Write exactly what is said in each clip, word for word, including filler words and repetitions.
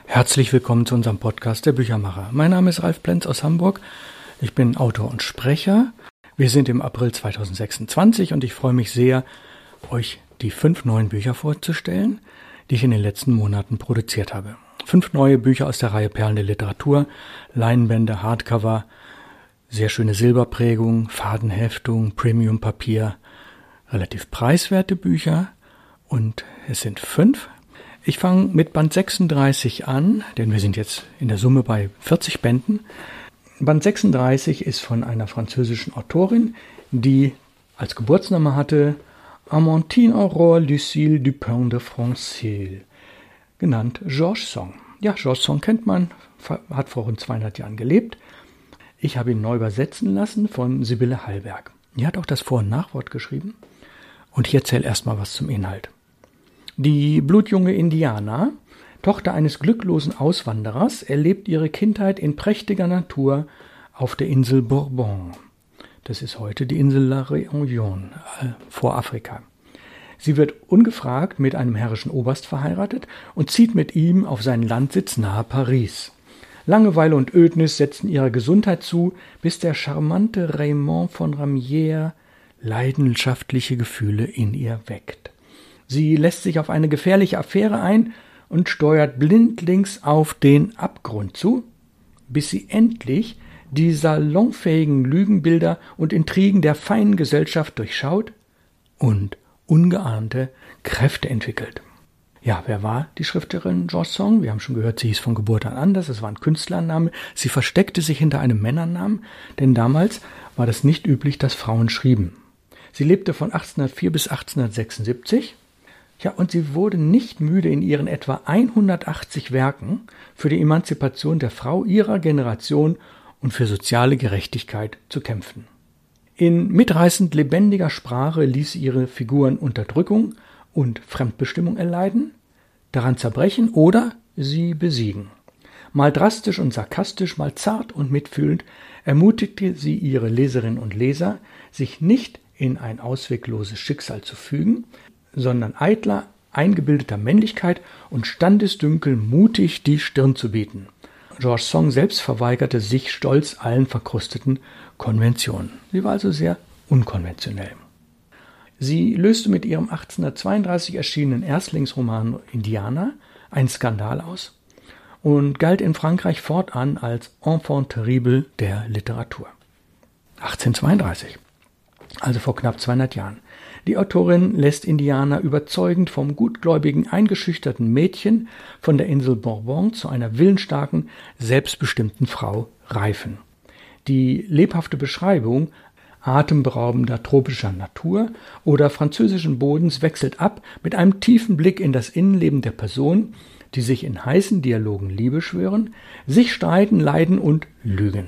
Herzlich willkommen zu unserem Podcast Der Büchermacher. Mein Name ist Ralf Plenz aus Hamburg. Ich bin Autor und Sprecher. Wir sind im April zweitausendsechsundzwanzig und ich freue mich sehr, euch die fünf neuen Bücher vorzustellen, die ich in den letzten Monaten produziert habe. Fünf neue Bücher aus der Reihe Perlen der Literatur, Leinenbände, Hardcover, sehr schöne Silberprägung, Fadenheftung, Premium-Papier, relativ preiswerte Bücher und es sind fünf. Ich fange mit Band sechsunddreißig an, denn wir sind jetzt in der Summe bei vierzig Bänden. Band sechsunddreißig ist von einer französischen Autorin, die als Geburtsname hatte Amandine Aurore Lucille Dupin de Francil, genannt Georges Sand. Ja, Georges Sand kennt man, hat vor rund zweihundert Jahren gelebt. Ich habe ihn neu übersetzen lassen von Sibylle Hallberg. Die hat auch das Vor- und Nachwort geschrieben. Und ich erzähle erstmal was zum Inhalt. Die blutjunge Indiana, Tochter eines glücklosen Auswanderers, erlebt ihre Kindheit in prächtiger Natur auf der Insel Bourbon. Das ist heute die Insel La Réunion äh, vor Afrika. Sie wird ungefragt mit einem herrischen Oberst verheiratet und zieht mit ihm auf seinen Landsitz nahe Paris. Langeweile und Ödnis setzen ihrer Gesundheit zu, bis der charmante Raymond von Ramières leidenschaftliche Gefühle in ihr weckt. Sie lässt sich auf eine gefährliche Affäre ein und steuert blindlings auf den Abgrund zu, bis sie endlich die salonfähigen Lügenbilder und Intrigen der feinen Gesellschaft durchschaut und ungeahnte Kräfte entwickelt. Ja, wer war die Schriftstellerin Georges Sand? Wir haben schon gehört, sie hieß von Geburt an anders, es war ein Künstlername. Sie versteckte sich hinter einem Männernamen, denn damals war das nicht üblich, dass Frauen schrieben. Sie lebte von achtzehnhundertvier bis achtzehnhundertsechsundsiebzig. Ja, und sie wurde nicht müde, in ihren etwa hundertachtzig Werken für die Emanzipation der Frau ihrer Generation und für soziale Gerechtigkeit zu kämpfen. In mitreißend lebendiger Sprache ließ sie ihre Figuren Unterdrückung und Fremdbestimmung erleiden, daran zerbrechen oder sie besiegen. Mal drastisch und sarkastisch, mal zart und mitfühlend ermutigte sie ihre Leserinnen und Leser, sich nicht in ein auswegloses Schicksal zu fügen, sondern eitler, eingebildeter Männlichkeit und Standesdünkel mutig die Stirn zu bieten. Georges Sand selbst verweigerte sich stolz allen verkrusteten Konventionen. Sie war also sehr unkonventionell. Sie löste mit ihrem achtzehnhundertzweiunddreißig erschienenen Erstlingsroman Indiana einen Skandal aus und galt in Frankreich fortan als Enfant terrible der Literatur. achtzehnhundertzweiunddreißig, also vor knapp zweihundert Jahren. Die Autorin lässt Indiana überzeugend vom gutgläubigen, eingeschüchterten Mädchen von der Insel Bourbon zu einer willensstarken, selbstbestimmten Frau reifen. Die lebhafte Beschreibung atemberaubender tropischer Natur oder französischen Bodens wechselt ab mit einem tiefen Blick in das Innenleben der Personen, die sich in heißen Dialogen Liebe schwören, sich streiten, leiden und lügen.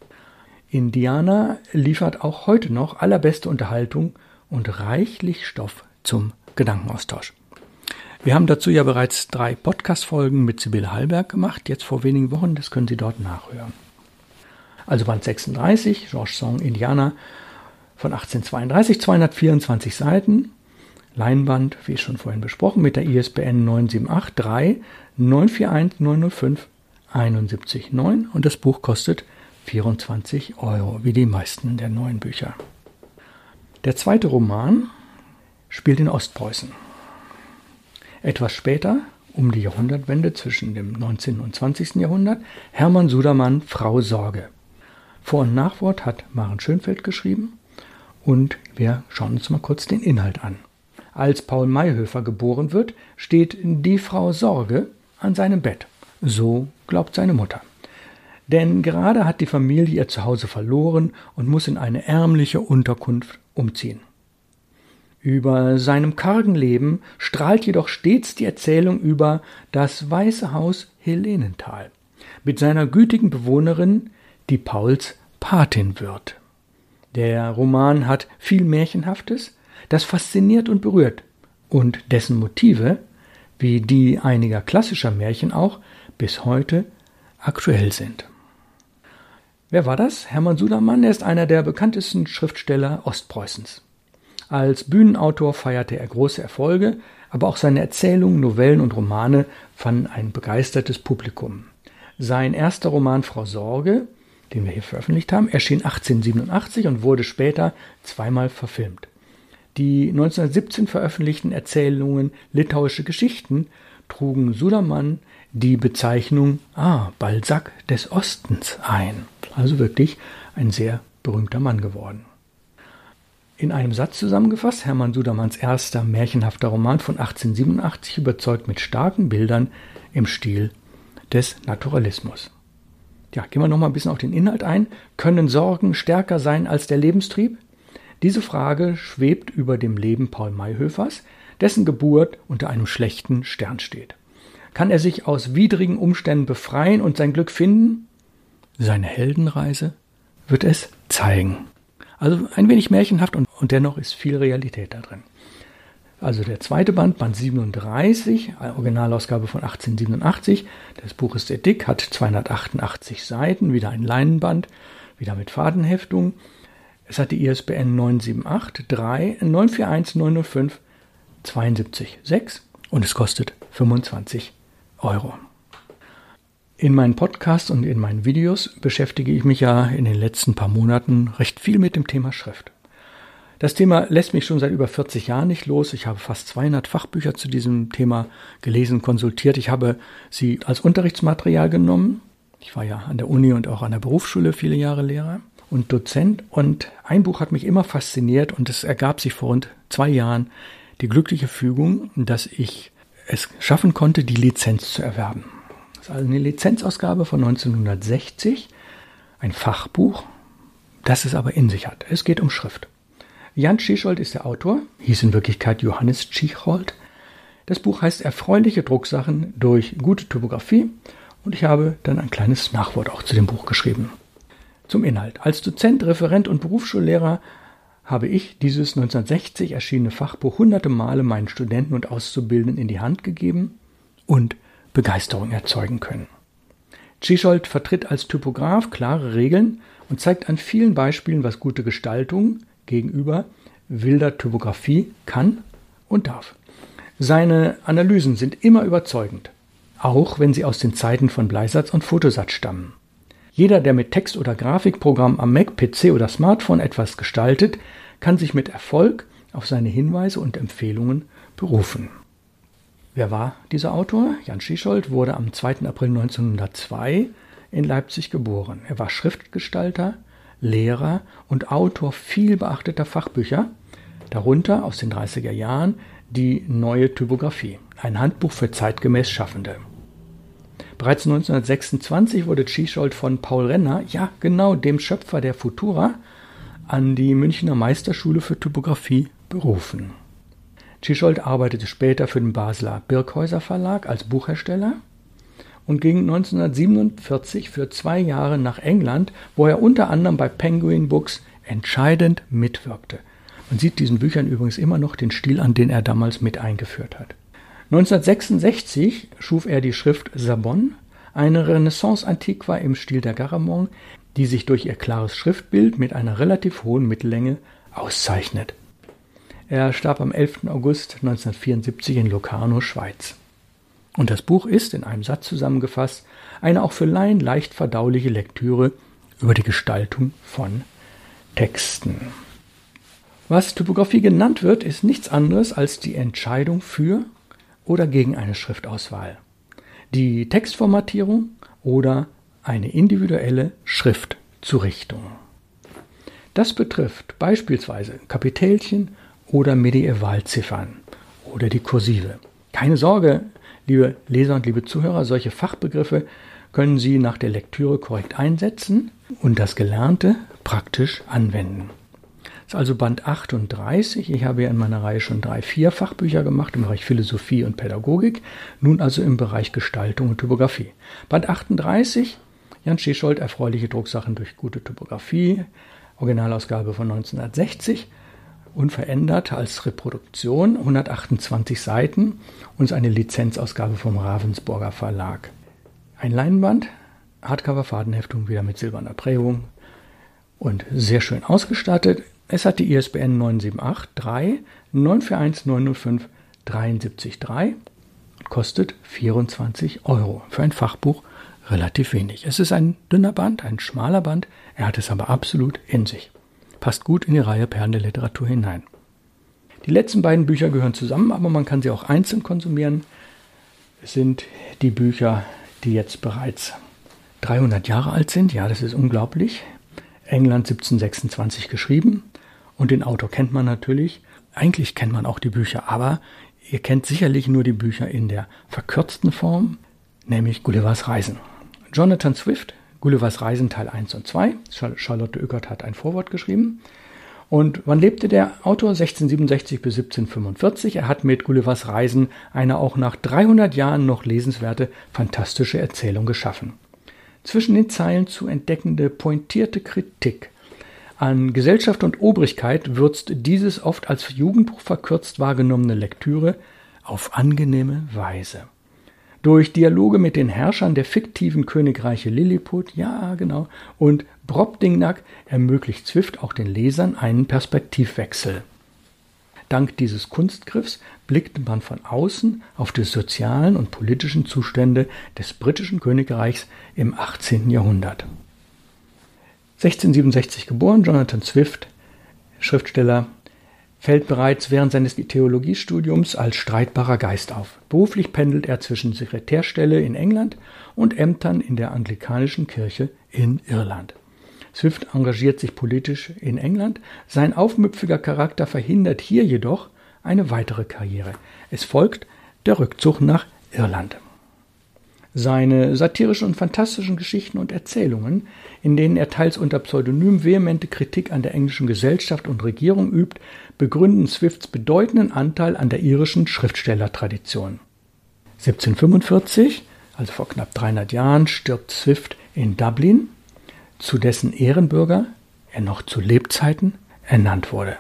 Indiana liefert auch heute noch allerbeste Unterhaltung und reichlich Stoff zum Gedankenaustausch. Wir haben dazu ja bereits drei Podcast-Folgen mit Sibylle Hallberg gemacht, jetzt vor wenigen Wochen, das können Sie dort nachhören. Also Band sechsunddreißig, Georges Sand, Indiana, von achtzehnhundertzweiunddreißig, zweihundertvierundzwanzig Seiten, Leinband, wie schon vorhin besprochen, mit der I S B N neun sieben acht drei neun vier eins neun null fünf sieben eins neun und das Buch kostet vierundzwanzig Euro, wie die meisten der neuen Bücher. Der zweite Roman spielt in Ostpreußen. Etwas später, um die Jahrhundertwende zwischen dem neunzehnten und zwanzigsten Jahrhundert, Hermann Sudermann, Frau Sorge. Vor- und Nachwort hat Maren Schönfeld geschrieben und wir schauen uns mal kurz den Inhalt an. Als Paul Mayhofer geboren wird, steht die Frau Sorge an seinem Bett. So glaubt seine Mutter. Denn gerade hat die Familie ihr Zuhause verloren und muss in eine ärmliche Unterkunft umziehen. Über seinem kargen Leben strahlt jedoch stets die Erzählung über das Weiße Haus Helenenthal mit seiner gütigen Bewohnerin, die Pauls Patin wird. Der Roman hat viel Märchenhaftes, das fasziniert und berührt und dessen Motive, wie die einiger klassischer Märchen auch, bis heute aktuell sind. Wer war das? Hermann Sudermann, er ist einer der bekanntesten Schriftsteller Ostpreußens. Als Bühnenautor feierte er große Erfolge, aber auch seine Erzählungen, Novellen und Romane fanden ein begeistertes Publikum. Sein erster Roman Frau Sorge, den wir hier veröffentlicht haben, erschien achtzehnhundertsiebenundachtzig und wurde später zweimal verfilmt. Die neunzehnhundertsiebzehn veröffentlichten Erzählungen Litauische Geschichten trugen Sudermann die Bezeichnung ah, Balzac des Ostens ein. Also wirklich ein sehr berühmter Mann geworden. In einem Satz zusammengefasst, Hermann Sudermanns erster märchenhafter Roman von achtzehnhundertsiebenundachtzig überzeugt mit starken Bildern im Stil des Naturalismus. Ja, gehen wir noch mal ein bisschen auf den Inhalt ein. Können Sorgen stärker sein als der Lebenstrieb? Diese Frage schwebt über dem Leben Paul Mayhöfers, dessen Geburt unter einem schlechten Stern steht. Kann er sich aus widrigen Umständen befreien und sein Glück finden? Seine Heldenreise wird es zeigen. Also ein wenig märchenhaft und, und dennoch ist viel Realität da drin. Also der zweite Band, Band siebenunddreißig, Originalausgabe von achtzehnhundertsiebenundachtzig. Das Buch ist sehr dick, hat zweihundertachtundachtzig Seiten, wieder ein Leinenband, wieder mit Fadenheftung. Es hat die I S B N neun sieben acht drei neun vier eins neun null fünf zwei sieben sechs und es kostet fünfundzwanzig Euro. In meinen Podcasts und in meinen Videos beschäftige ich mich ja in den letzten paar Monaten recht viel mit dem Thema Schrift. Das Thema lässt mich schon seit über vierzig Jahren nicht los. Ich habe fast zweihundert Fachbücher zu diesem Thema gelesen, konsultiert. Ich habe sie als Unterrichtsmaterial genommen. Ich war ja an der Uni und auch an der Berufsschule viele Jahre Lehrer und Dozent. Und ein Buch hat mich immer fasziniert und es ergab sich vor rund zwei Jahren die glückliche Fügung, dass ich es schaffen konnte, die Lizenz zu erwerben. Das ist also eine Lizenzausgabe von neunzehnhundertsechzig, ein Fachbuch, das es aber in sich hat. Es geht um Schrift. Jan Tschichold ist der Autor, hieß in Wirklichkeit Johannes Tschichold. Das Buch heißt Erfreuliche Drucksachen durch gute Typografie und ich habe dann ein kleines Nachwort auch zu dem Buch geschrieben. Zum Inhalt. Als Dozent, Referent und Berufsschullehrer habe ich dieses neunzehnhundertsechzig erschienene Fachbuch hunderte Male meinen Studenten und Auszubildenden in die Hand gegeben und Begeisterung erzeugen können. Tschichold vertritt als Typograf klare Regeln und zeigt an vielen Beispielen, was gute Gestaltung gegenüber wilder Typografie kann und darf. Seine Analysen sind immer überzeugend, auch wenn sie aus den Zeiten von Bleisatz und Fotosatz stammen. Jeder, der mit Text- oder Grafikprogramm am Mac, P C oder Smartphone etwas gestaltet, kann sich mit Erfolg auf seine Hinweise und Empfehlungen berufen. Wer war dieser Autor? Jan Tschichold wurde am zweiten April neunzehnhundertzwei in Leipzig geboren. Er war Schriftgestalter, Lehrer und Autor viel beachteter Fachbücher, darunter aus den dreißiger Jahren die Neue Typografie, ein Handbuch für zeitgemäß Schaffende. Bereits neunzehnhundertsechsundzwanzig wurde Tschichold von Paul Renner, ja genau dem Schöpfer der Futura, an die Münchner Meisterschule für Typografie berufen. Tschichold arbeitete später für den Basler Birkhäuser Verlag als Buchhersteller und ging neunzehnhundertsiebenundvierzig für zwei Jahre nach England, wo er unter anderem bei Penguin Books entscheidend mitwirkte. Man sieht diesen Büchern übrigens immer noch den Stil an, den er damals mit eingeführt hat. neunzehnhundertsechsundsechzig schuf er die Schrift Sabon, eine Renaissance-Antiqua im Stil der Garamond, die sich durch ihr klares Schriftbild mit einer relativ hohen Mittellänge auszeichnet. Er starb am elften August neunzehnhundertvierundsiebzig in Locarno, Schweiz. Und das Buch ist, in einem Satz zusammengefasst, eine auch für Laien leicht verdauliche Lektüre über die Gestaltung von Texten. Was Typografie genannt wird, ist nichts anderes als die Entscheidung für oder gegen eine Schriftauswahl, die Textformatierung oder eine individuelle Schriftzurichtung. Das betrifft beispielsweise Kapitälchen oder Medievalziffern oder die Kursive. Keine Sorge, liebe Leser und liebe Zuhörer, solche Fachbegriffe können Sie nach der Lektüre korrekt einsetzen und das Gelernte praktisch anwenden. Das ist also Band achtunddreißig. Ich habe ja in meiner Reihe schon drei, vier Fachbücher gemacht im Bereich Philosophie und Pädagogik, nun also im Bereich Gestaltung und Typografie. Band achtunddreißig, Jan Tschichold, Erfreuliche Drucksachen durch gute Typografie, Originalausgabe von neunzehnhundertsechzig, unverändert als Reproduktion, hundertachtundzwanzig Seiten und eine Lizenzausgabe vom Ravensburger Verlag. Ein Leinenband, Hardcover-Fadenheftung, wieder mit silberner Prägung und sehr schön ausgestattet. Es hat die I S B N neun sieben acht drei neun vier eins neun null fünf dreiundsiebzig Komma drei und kostet vierundzwanzig Euro. Für ein Fachbuch relativ wenig. Es ist ein dünner Band, ein schmaler Band, er hat es aber absolut in sich. Passt gut in die Reihe Perlen der Literatur hinein. Die letzten beiden Bücher gehören zusammen, aber man kann sie auch einzeln konsumieren. Es sind die Bücher, die jetzt bereits dreihundert Jahre alt sind. Ja, das ist unglaublich. England siebzehnhundertsechsundzwanzig geschrieben. Und den Autor kennt man natürlich. Eigentlich kennt man auch die Bücher, aber ihr kennt sicherlich nur die Bücher in der verkürzten Form, nämlich Gullivers Reisen. Jonathan Swift, Gullivers Reisen Teil eins und zwei. Charlotte Oeckert hat ein Vorwort geschrieben. Und wann lebte der Autor? sechzehnhundertsiebenundsechzig bis siebzehnhundertfünfundvierzig. Er hat mit Gullivers Reisen eine auch nach dreihundert Jahren noch lesenswerte, fantastische Erzählung geschaffen. Zwischen den Zeilen zu entdeckende, pointierte Kritik an Gesellschaft und Obrigkeit würzt dieses oft als Jugendbuch verkürzt wahrgenommene Lektüre auf angenehme Weise. Durch Dialoge mit den Herrschern der fiktiven Königreiche Lilliput, ja genau, und Brobdingnag ermöglicht Swift auch den Lesern einen Perspektivwechsel. Dank dieses Kunstgriffs blickte man von außen auf die sozialen und politischen Zustände des britischen Königreichs im achtzehnten Jahrhundert. sechzehnhundertsiebenundsechzig geboren, Jonathan Swift, Schriftsteller, fällt bereits während seines Theologiestudiums als streitbarer Geist auf. Beruflich pendelt er zwischen Sekretärstelle in England und Ämtern in der anglikanischen Kirche in Irland. Swift engagiert sich politisch in England. Sein aufmüpfiger Charakter verhindert hier jedoch eine weitere Karriere. Es folgt der Rückzug nach Irland. Seine satirischen und fantastischen Geschichten und Erzählungen, in denen er teils unter Pseudonym vehemente Kritik an der englischen Gesellschaft und Regierung übt, begründen Swifts bedeutenden Anteil an der irischen Schriftstellertradition. siebzehnhundertfünfundvierzig, also vor knapp dreihundert Jahren, stirbt Swift in Dublin, zu dessen Ehrenbürger er noch zu Lebzeiten ernannt wurde.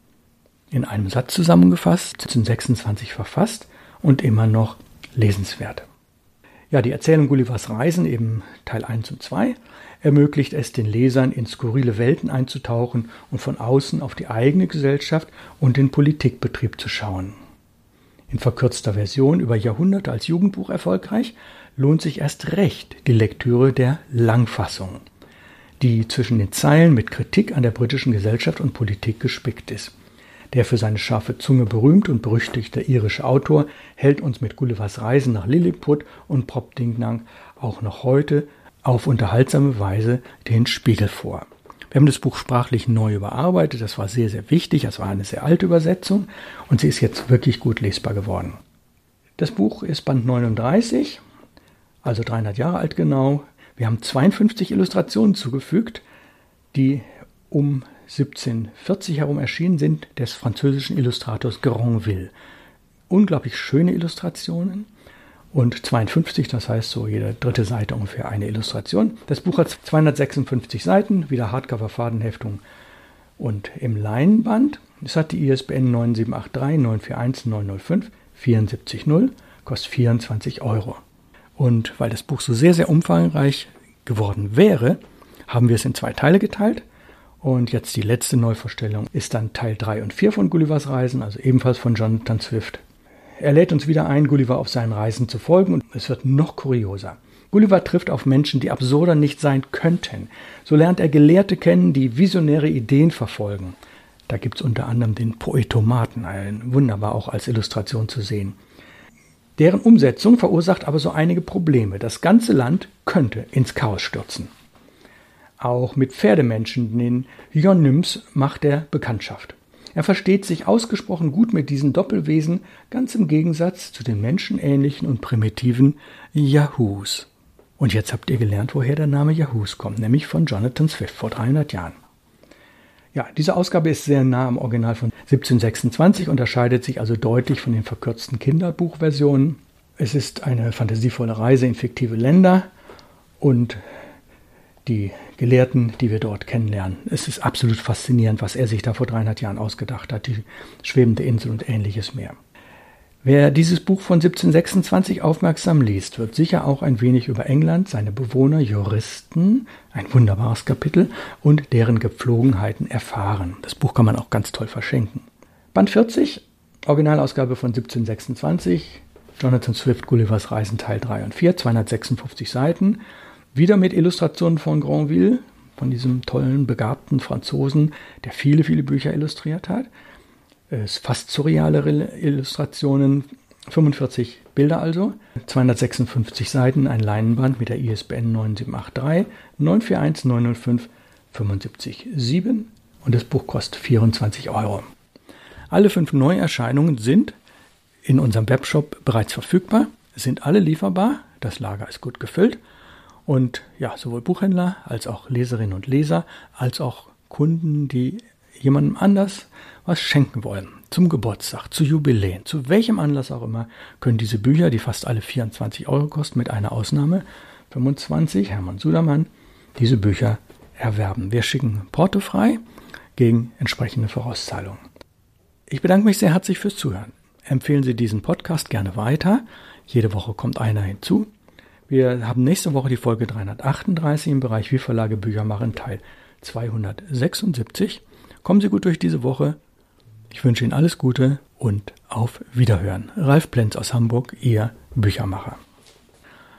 In einem Satz zusammengefasst, siebzehnhundertsechsundzwanzig verfasst und immer noch lesenswert. Ja, die Erzählung Gullivers Reisen, eben Teil eins und zwei, ermöglicht es den Lesern, in skurrile Welten einzutauchen und von außen auf die eigene Gesellschaft und den Politikbetrieb zu schauen. In verkürzter Version über Jahrhunderte als Jugendbuch erfolgreich, lohnt sich erst recht die Lektüre der Langfassung, die zwischen den Zeilen mit Kritik an der britischen Gesellschaft und Politik gespickt ist. Der für seine scharfe Zunge berühmt und berüchtigte irische Autor hält uns mit Gullivers Reisen nach Lilliput und Brobdingnag auch noch heute auf unterhaltsame Weise den Spiegel vor. Wir haben das Buch sprachlich neu überarbeitet, das war sehr, sehr wichtig, das war eine sehr alte Übersetzung und sie ist jetzt wirklich gut lesbar geworden. Das Buch ist Band neununddreißig, also dreihundert Jahre alt genau. Wir haben zweiundfünfzig Illustrationen zugefügt, die um siebzehnhundertvierzig herum erschienen sind, des französischen Illustrators Granville. Unglaublich schöne Illustrationen und zweiundfünfzig, das heißt so jede dritte Seite ungefähr eine Illustration. Das Buch hat zweihundertsechsundfünfzig Seiten, wieder Hardcover-Fadenheftung und im Leinenband. Es hat die I S B N neun sieben acht drei neun vier eins neun null fünf vier sieben null, kostet vierundzwanzig Euro. Und weil das Buch so sehr, sehr umfangreich geworden wäre, haben wir es in zwei Teile geteilt. Und jetzt die letzte Neuvorstellung ist dann Teil drei und vier von Gullivers Reisen, also ebenfalls von Jonathan Swift. Er lädt uns wieder ein, Gulliver auf seinen Reisen zu folgen und es wird noch kurioser. Gulliver trifft auf Menschen, die absurder nicht sein könnten. So lernt er Gelehrte kennen, die visionäre Ideen verfolgen. Da gibt es unter anderem den Poetomaten, ein wunderbar auch als Illustration zu sehen. Deren Umsetzung verursacht aber so einige Probleme. Das ganze Land könnte ins Chaos stürzen. Auch mit Pferdemenschen, den Yonyms, macht er Bekanntschaft. Er versteht sich ausgesprochen gut mit diesen Doppelwesen, ganz im Gegensatz zu den menschenähnlichen und primitiven Yahoos. Und jetzt habt ihr gelernt, woher der Name Yahoos kommt, nämlich von Jonathan Swift vor dreihundert Jahren. Ja, diese Ausgabe ist sehr nah am Original von siebzehnhundertsechsundzwanzig, unterscheidet sich also deutlich von den verkürzten Kinderbuchversionen. Es ist eine fantasievolle Reise in fiktive Länder und die Gelehrten, die wir dort kennenlernen. Es ist absolut faszinierend, was er sich da vor dreihundert Jahren ausgedacht hat, die schwebende Insel und ähnliches mehr. Wer dieses Buch von siebzehnhundertsechsundzwanzig aufmerksam liest, wird sicher auch ein wenig über England, seine Bewohner, Juristen, ein wunderbares Kapitel, und deren Gepflogenheiten erfahren. Das Buch kann man auch ganz toll verschenken. Band vierzig, Originalausgabe von siebzehnhundertsechsundzwanzig, Jonathan Swift, Gullivers Reisen Teil drei und vier, zweihundertsechsundfünfzig Seiten. Wieder mit Illustrationen von Granville, von diesem tollen, begabten Franzosen, der viele, viele Bücher illustriert hat. Es fast surreale Illustrationen, fünfundvierzig Bilder also, zweihundertsechsundfünfzig Seiten, ein Leinenband mit der I S B N neun sieben acht drei neun vier eins neun null fünf fünf sieben sieben und das Buch kostet vierundzwanzig Euro. Alle fünf Neuerscheinungen sind in unserem Webshop bereits verfügbar, sind alle lieferbar, das Lager ist gut gefüllt und ja, sowohl Buchhändler als auch Leserinnen und Leser, als auch Kunden, die jemandem anders was schenken wollen, zum Geburtstag, zu Jubiläen, zu welchem Anlass auch immer, können diese Bücher, die fast alle vierundzwanzig Euro kosten, mit einer Ausnahme, fünfundzwanzig, Hermann Sudermann, diese Bücher erwerben. Wir schicken Porto frei gegen entsprechende Vorauszahlungen. Ich bedanke mich sehr herzlich fürs Zuhören. Empfehlen Sie diesen Podcast gerne weiter. Jede Woche kommt einer hinzu. Wir haben nächste Woche die Folge dreihundertachtunddreißig im Bereich Wie Verlage Bücher machen, Teil zweihundertsechsundsiebzig. Kommen Sie gut durch diese Woche. Ich wünsche Ihnen alles Gute und auf Wiederhören. Ralf Plenz aus Hamburg, Ihr Büchermacher.